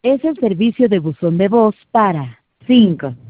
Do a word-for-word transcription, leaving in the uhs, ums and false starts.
Es el servicio de buzón de voz para cinco